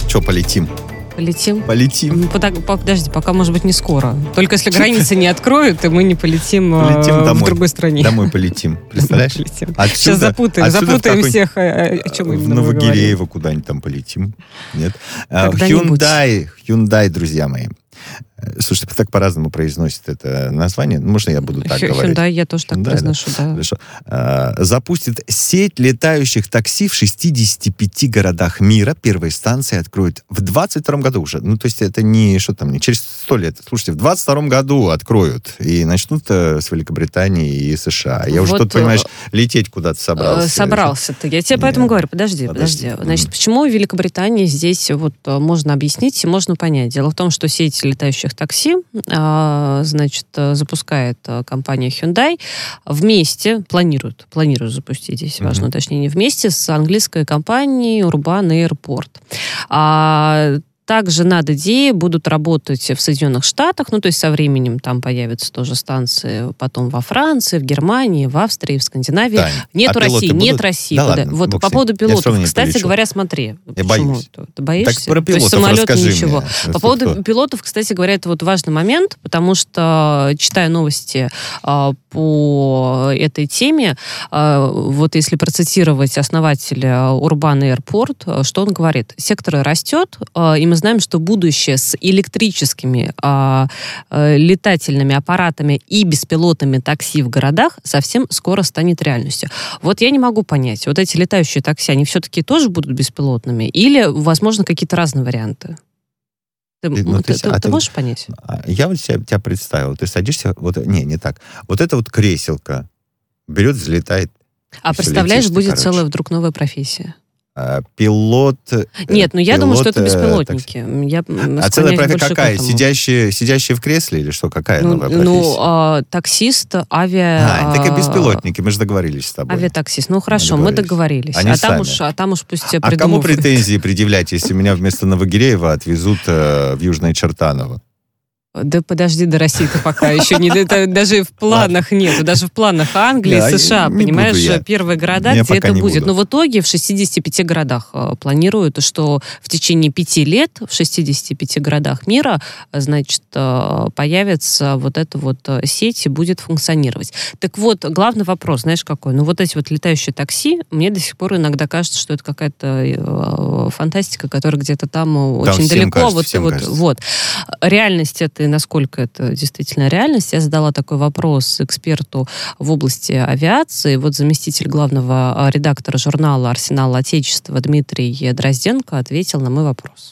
Что, полетим? Полетим? Полетим. Подожди, пока, может быть, не скоро. Только если границы не откроют, и мы не полетим в другой стране. Домой полетим. Представляешь? Сейчас запутаем всех. О чем в Новогиреево куда-нибудь там полетим. Нет? Hyundai, друзья мои. Слушайте, так по-разному произносит это название. Можно я буду так говорить? Hyundai я тоже так произношу, да. Хорошо. Запустит сеть летающих такси в 65 городах мира. Первые станции откроют в 22 году уже. Ну, то есть это не через 100 лет. Слушайте, в 22 году откроют. И начнут с Великобритании и США. Я уже тут, понимаешь, лететь куда-то собрался. Собрался-то. Я тебе поэтому говорю, подожди. Значит, почему в Великобритании здесь можно объяснить и можно понять? Дело в том, что сеть летающих такси, значит, запускает компания Hyundai вместе, планирует запустить, здесь важное уточнение, вместе с английской компанией Urban Airport. Также над идеей будут работать в Соединенных Штатах, то есть со временем там появятся тоже станции, потом во Франции, в Германии, в Австрии, в Скандинавии. Да. Нету России, нет России. Да ладно, вот по поводу пилотов, кстати говоря, смотри. Я боюсь. Ты боишься? Так про пилотов расскажи ничего. мне. По поводу пилотов, кстати говоря, это важный момент, потому что, читая новости по этой теме, если процитировать основателя Urban Airport, что он говорит? Сектор растет, и мы знаем, что будущее с электрическими летательными аппаратами и беспилотными такси в городах совсем скоро станет реальностью. Вот я не могу понять, эти летающие такси, они все-таки тоже будут беспилотными? Или, возможно, какие-то разные варианты? Ты можешь понять? Я тебя представил. Ты садишься... Не так. Это креселка берет, взлетает. Представляешь, будет целая вдруг новая профессия. Пилот... Нет, я думаю, что это беспилотники. Целая профессия какая? Сидящие в кресле или что? Какая новая профессия? Таксист, авиа... Так и беспилотники, мы же договорились с тобой. Авиатаксист, хорошо, мы договорились. А там уж пусть придумывают. А кому претензии предъявлять, если меня вместо Новогиреева отвезут в Южное Чертаново? Да подожди до России-то пока еще не... Это даже в планах нету. Даже в планах Англии, США, понимаешь, первые города, где это будет. Но в итоге в 65 городах планируют, что в течение 5 лет в 65 городах мира, значит, появится эта сеть и будет функционировать. Так вот, главный вопрос, знаешь, какой? Эти летающие такси, мне до сих пор иногда кажется, что это какая-то фантастика, которая где-то там очень далеко. Реальность это и насколько это действительно реальность. Я задала такой вопрос эксперту в области авиации. Заместитель главного редактора журнала «Арсенал Отечества» Дмитрий Дрозденко ответил на мой вопрос.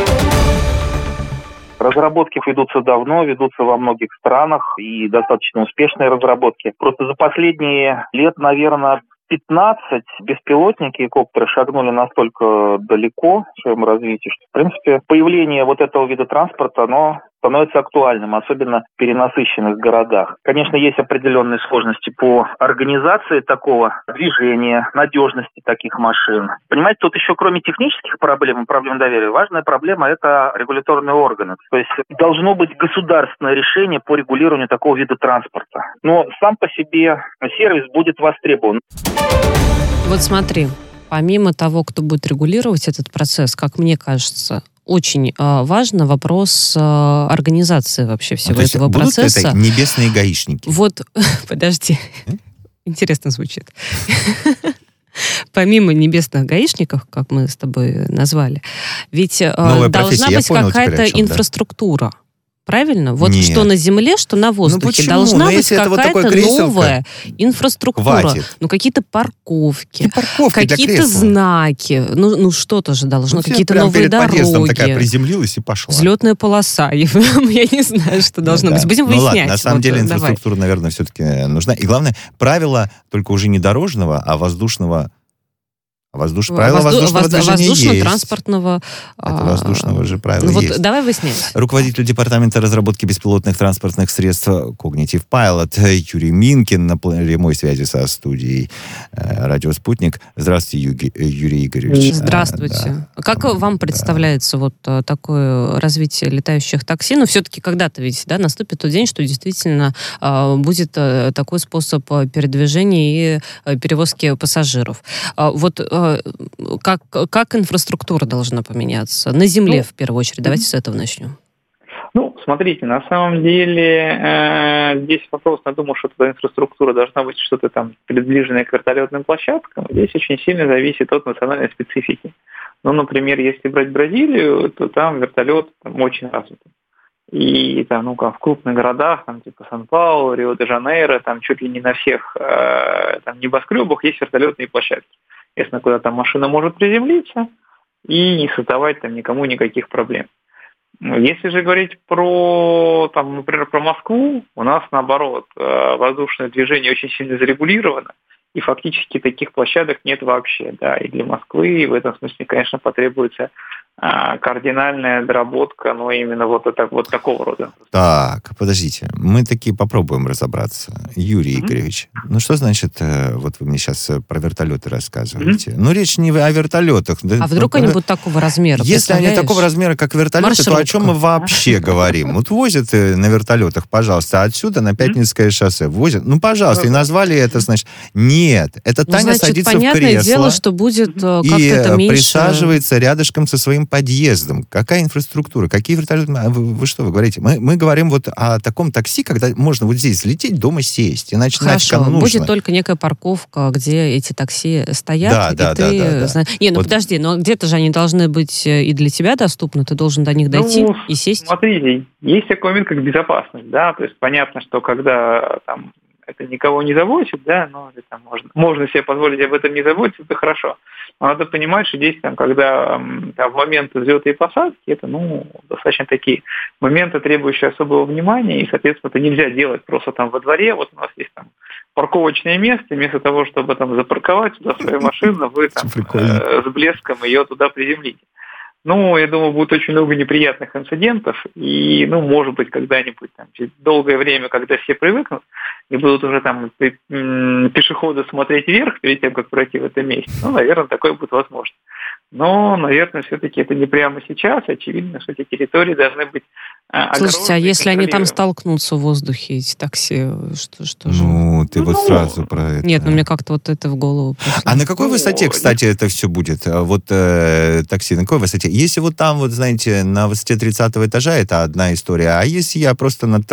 Разработки ведутся давно, ведутся во многих странах и достаточно успешные разработки. Просто за последние лет, наверное, 15 беспилотники и коптеры шагнули настолько далеко в своем развитии, что, в принципе, появление этого вида транспорта, оно становится актуальным, особенно в перенасыщенных городах. Конечно, есть определенные сложности по организации такого движения, надежности таких машин. Понимаете, тут еще кроме технических проблем доверия, важная проблема – это регуляторные органы. То есть должно быть государственное решение по регулированию такого вида транспорта. Но сам по себе сервис будет востребован. Смотри, помимо того, кто будет регулировать этот процесс, как мне кажется, очень важен вопрос организации вообще всего этого процесса. Будут это небесные гаишники? Подожди. Интересно звучит. Помимо небесных гаишников, как мы с тобой назвали, ведь должна быть какая-то инфраструктура. Правильно? Нет. Что на земле, что на воздухе. Должна быть какая-то новая инфраструктура. Хватит. какие-то парковки, какие-то знаки. Что-то же должно. Какие-то новые перед дороги. Подъездом такая приземлилась и пошла. Взлетная полоса. Я не знаю, что должно быть. Будем выяснять. Ладно, на самом деле инфраструктура, наверное, все-таки нужна. И главное, правило только уже не дорожного, а воздушного. Правила воздушного движения воздушно-транспортного. Это воздушного же правила есть. Давай выяснять. Руководитель департамента разработки беспилотных транспортных средств Cognitive Pilot Юрий Минкин на прямой связи со студией «Радио Спутник». Здравствуйте, Юрий Игоревич. Здравствуйте. Как вам представляется такое развитие летающих такси? Но все-таки когда-то ведь наступит тот день, что действительно будет такой способ передвижения и перевозки пассажиров. как инфраструктура должна поменяться? На земле, в первую очередь. Давайте с этого начнем. Ну, смотрите, на самом деле здесь вопрос, я думаю, что эта инфраструктура должна быть что-то там приближенное к вертолетным площадкам. Здесь очень сильно зависит от национальной специфики. Ну, например, если брать Бразилию, то там вертолет очень развит. И там, в крупных городах, там, типа Сан-Паулу, Рио-де-Жанейро, там чуть ли не на всех там, небоскребах есть вертолетные площадки. Естественно, куда там машина может приземлиться и не создавать там никому никаких проблем. Если же говорить про, там, например, про Москву, у нас, наоборот, воздушное движение очень сильно зарегулировано, и фактически таких площадок нет вообще. Да. И для Москвы в этом смысле, конечно, потребуется кардинальная доработка, но именно вот такого рода. Так, подождите, мы таки попробуем разобраться. Юрий Игоревич, ну что значит, вот вы мне сейчас про вертолеты рассказываете? Ну речь не о вертолетах. А вдруг они будут такого размера? Если они такого размера, как вертолеты, то о чем мы вообще говорим? Вот возят на вертолетах, пожалуйста, отсюда на Пятницкое шоссе. Возят, ну пожалуйста, и назвали это, значит... Нет, это Таня садится в кресло. Понятное дело, что будет как-то это меньше... И присаживается рядышком со своим подъездом. Какая инфраструктура? Какие вертолеты? Вы что вы говорите? Мы говорим вот о таком такси, когда можно вот здесь взлететь, дома сесть. Иначе нафиг оно нужно. Будет только некая парковка, где эти такси стоят. Да. Не, вот. Подожди, но где-то же они должны быть и для тебя доступны. Ты должен до них дойти и сесть. Смотрите, есть такой момент, как безопасность, да, то есть понятно, что когда там это никого не заботит, да, но это можно себе позволить об этом не заботиться, это хорошо. Но надо понимать, что здесь, когда в момент взлета и посадки, это, достаточно такие моменты, требующие особого внимания, и, соответственно, это нельзя делать просто там во дворе, вот у нас есть там парковочное место, вместо того, чтобы там запарковать сюда свою машину, вы там с блеском ее туда приземлите. Я думаю, будет очень много неприятных инцидентов, и, может быть, когда-нибудь, через долгое время, когда все привыкнут, и будут уже там пешеходы смотреть вверх перед тем, как пройти в этом месте, наверное, такое будет возможно. Но, наверное, все-таки это не прямо сейчас. Очевидно, что эти территории должны быть огорожены. Слушайте, а если они там столкнутся в воздухе, эти такси, что же? Ты вот сразу про это. Нет, мне как-то вот это в голову пришло. А на какой высоте, кстати, это все будет? Вот такси, на какой высоте? Если вот там, вот знаете, на высоте 30-го этажа, это одна история. А если я просто над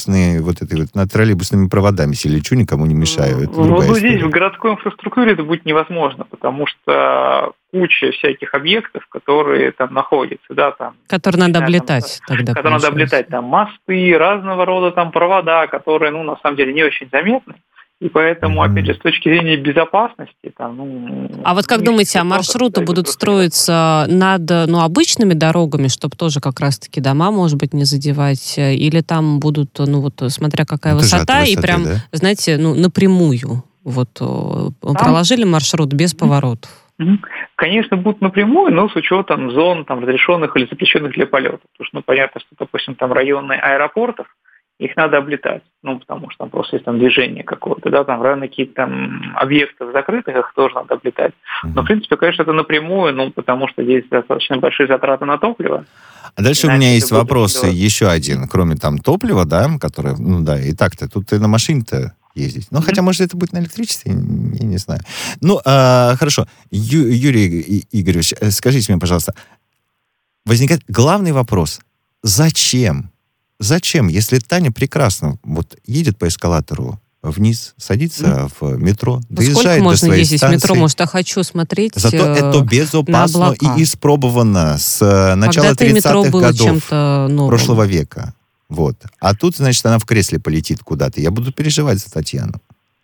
над троллейбусными проводами лечу, никому не мешаю, это другая история. Здесь в городской инфраструктуре это будет невозможно, потому что куча всяких объектов, которые там находятся, да, там. Которые надо облетать тогда. Которые надо облетать, там, мосты, разного рода там провода, которые, на самом деле, не очень заметны. И поэтому, опять же, с точки зрения безопасности, там, А вот как думаете, маршруты будут строиться над, обычными дорогами, чтобы тоже как раз-таки дома, может быть, не задевать, или там будут, смотря какая высота, и прям, да? Знаете, напрямую, проложили маршрут без поворотов? Конечно, будут напрямую, но с учетом зон там, разрешенных или запрещенных для полета. Потому что, понятно, что, допустим, там районы аэропортов, их надо облетать, потому что там просто есть там движение какое-то, да, там районы какие-то там объектов закрытых, их тоже надо облетать. Но, в принципе, конечно, это напрямую, потому что здесь достаточно большие затраты на топливо. А дальше у меня есть вопрос еще один, кроме там топлива, да, которое, и так-то, тут ты на машине-то ездить. Хотя, может, это будет на электричестве, я не знаю. Хорошо. Юрий Игоревич, скажите мне, пожалуйста, возникает главный вопрос. Зачем? Зачем, если Таня прекрасно едет по эскалатору вниз, садится в метро, доезжает до своей станции? Сколько можно ездить в метро? Может, я хочу смотреть Зато это безопасно и испробовано с начала 30-х годов прошлого века. А тут, значит, она в кресле полетит куда-то. Я буду переживать за Татьяну.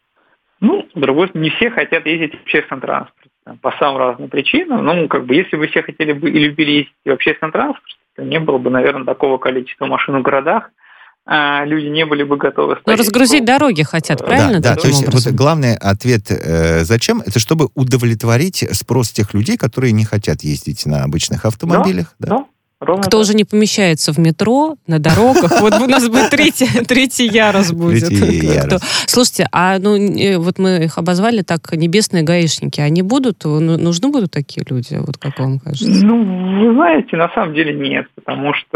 С другой стороны, не все хотят ездить в общественном транспорте. По самым разным причинам. Если бы все хотели бы и любили ездить в общественном транспорте, то не было бы, наверное, такого количества машин в городах. Люди не были бы готовы стоять. Разгрузить дороги хотят, правильно? Да, то есть главный ответ зачем? Это чтобы удовлетворить спрос тех людей, которые не хотят ездить на обычных автомобилях. Да. Ровно Кто так. уже не помещается в метро, на дорогах, вот у нас будет третий ярус будет. Третий ярус. Слушайте, вот мы их обозвали так, небесные гаишники, они будут, нужны будут такие люди, вот как вам кажется? Ну, вы знаете, на самом деле нет, потому что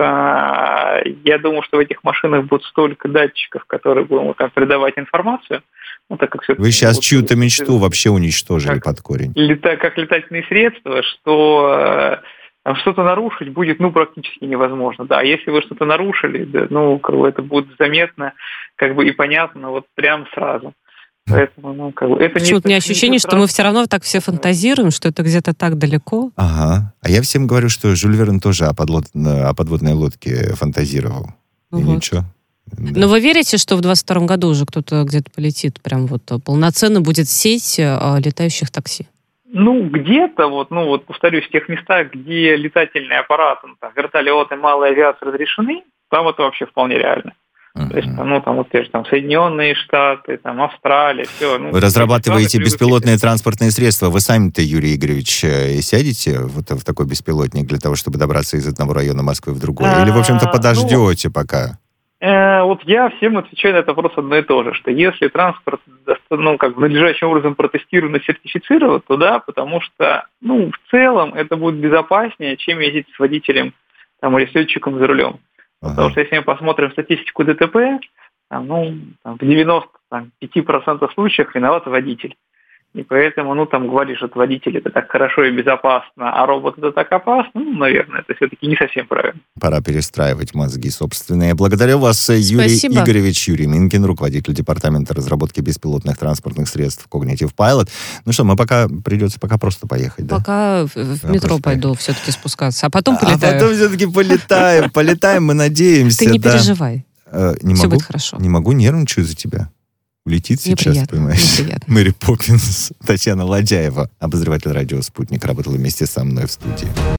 я думаю, что в этих машинах будет столько датчиков, которые будут там передавать информацию. Ну, так как Вы сейчас чью-то мечту вообще уничтожили под корень. Как летательные средства, что там что-то нарушить будет, практически невозможно. Да, если вы что-то нарушили, да, это будет заметно, и понятно, вот прям сразу. Поэтому, это Почему-то у меня ощущение, что мы все равно так все фантазируем, что это где-то так далеко. Ага. А я всем говорю, что Жюль Верн тоже о подводной лодке фантазировал. И ничего. Да. Но вы верите, что в 2022 году уже кто-то где-то полетит, прям вот полноценно будет сеть летающих такси? Где-то, повторюсь, в тех местах, где летательные аппараты, вертолеты, малая авиация разрешены, там это вообще вполне реально. То есть, те же Соединенные Штаты, Австралия, все. Вы разрабатываете беспилотные транспортные средства. Вы сами-то, Юрий Игоревич, сядете в такой беспилотник для того, чтобы добраться из одного района Москвы в другой? Или, в общем-то, подождете пока? Я всем отвечаю на этот вопрос одно и то же, что если транспорт надлежащим образом протестирован и сертифицирован, то да, потому что, в целом это будет безопаснее, чем ездить с водителем или с летчиком за рулем. Потому что если мы посмотрим статистику ДТП, в 95% случаев виноват водитель. И поэтому, говоришь, что водитель это так хорошо и безопасно, а робот это так опасно, наверное, это все-таки не совсем правильно. Пора перестраивать мозги собственные. Благодарю вас, Юрий Игоревич, Юрий Минкин, руководитель департамента разработки беспилотных транспортных средств Cognitive Pilot. Что, придется пока просто поехать, да? Пока в метро пойду все-таки спускаться, а потом полетаю. А потом все-таки полетаем, мы надеемся. Ты не переживай, все будет хорошо. Не могу, нервничаю за тебя. Улетит сейчас, понимаешь? Мэри Поппинс, Татьяна Ладяева, обозреватель радио «Спутник», работала вместе со мной в студии.